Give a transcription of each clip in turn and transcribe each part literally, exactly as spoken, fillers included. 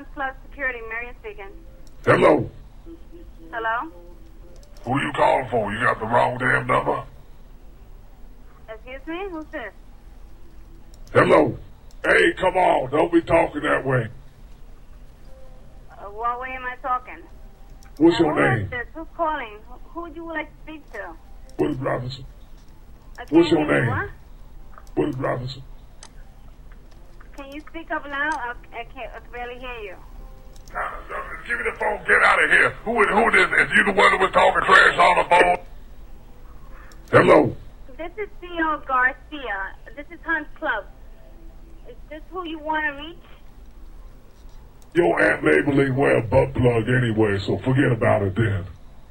Club Security, Marion speaking. Hello? Hello? Who you calling for? You got the wrong damn number? Excuse me? Who's this? Hello? Hey, come on. Don't be talking that way. Uh, what way am I talking? What's uh, your who name? Is this? Who's calling? Who, who would you like to speak to? Willis Robinson. I can't What's your hear you. name? What? Willis Robinson. Can you speak up loud? I, I can't I can barely hear you. Uh, uh, give me the phone. Get out of here. Who, who is this? Is you the one that was talking trash on the phone? Hello? This is C O Garcia. This is Hunt Club. Is this who you want to reach? Your Aunt Maybelline wear a butt plug anyway, so forget about it then.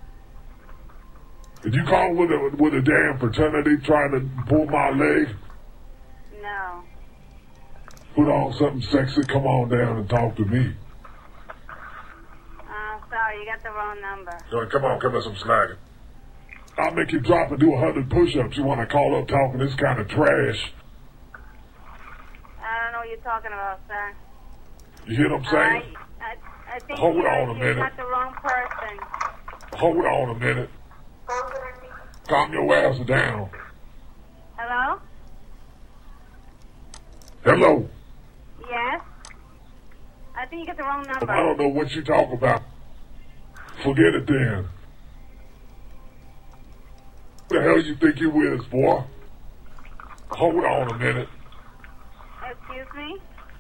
Did you call with a, with a damn fraternity trying to pull my leg? No. Put on something sexy, come on down and talk to me. Uh, sorry, you got the wrong number. So, come on, come on, some snagging. I'll make you drop and do a hundred push-ups. You want to call up talking this kind of trash? I don't know what you're talking about, sir. You hear what I'm saying? I, I, I think Hold you're, on a you're minute. not the wrong person. Hold on a minute. Calm your ass down. Hello? Hello? Yes? I think you got the wrong number. I don't know what you talk about. Forget it then. Who the hell you think you is, boy? Hold on a minute. Excuse me?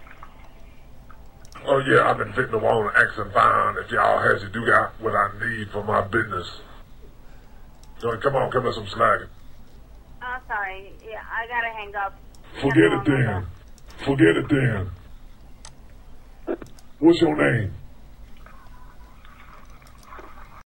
Oh yeah, I've been fitting the wall and asking fine if y'all has you do got what I need for my business. So come on, come on, some slagging. Oh, sorry. Yeah, I gotta hang up. You got Forget the it wrong then. number. Forget it then. What's your name?